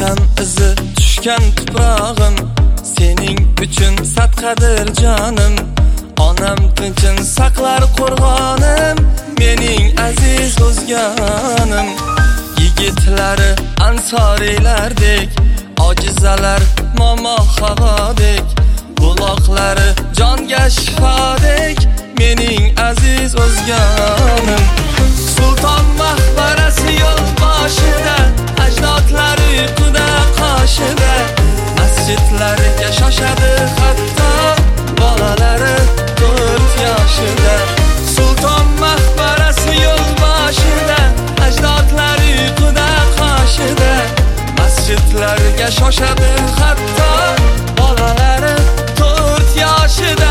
Vatan izi tushgan tuprog'im, sening uchun sadqadir jonim. Onam tinchin saqlar qo'rg'onim, mening aziz o'zganim. Yigitlari ansoriylardek, ojizalar momo havodek, buloqlari jonga shifodek, mening aziz o'zganim. Sulton maqbarasi yo'l boshida, ajdodlari uyquda qoshida, masjidlariga shoshadi hatto bolalari 4 yoshida. Sulton maqbarasi yo'l boshida, ajdodlari uyquda qoshida, masjidlariga shoshadi hatto bolalari 4 yoshida.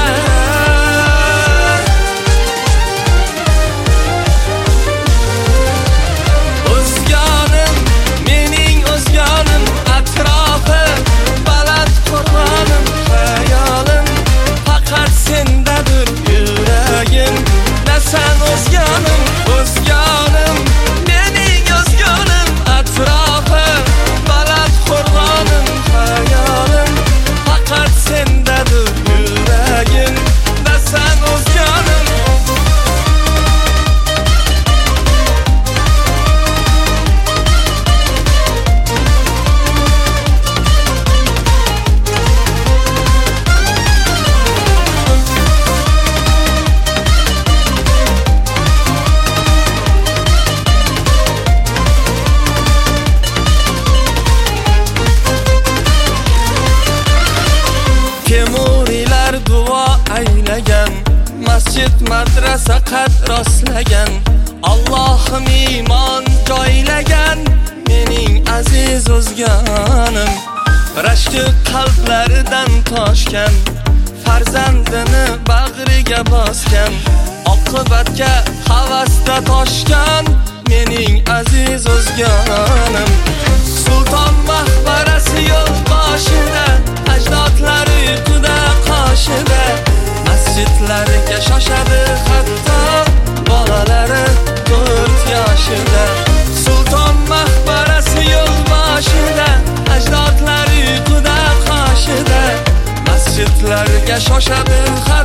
O'zganim, mening o'zganim, atrofi baland qo'rg'onim, hayolim faqat sendadir yuragim. Nasan o'zganim, o'zganim, mening o'zganim, atrofi baland qo'rg'onim, hayolim faqat sendadir yuragim. Nasan o'zganim. Temuriylar duo aylagan, masjid madrasa qad rostlagan, Allohim iymon joylagan, mening aziz o'zganim. Rashki qalblaridan toshgan, farzandini bag'riga bosgan, oqibatga havasda toshgan, mening aziz o'zganim. Sulton maqbarasi yo'l boshida, ajdodlari uyquda qoshida, masjidlariga shoshadi hatto bolalari 4 yoshida. Sulton maqbarasi yo'l boshida, ajdodlari uyquda qoshida, masjidlariga shoshadi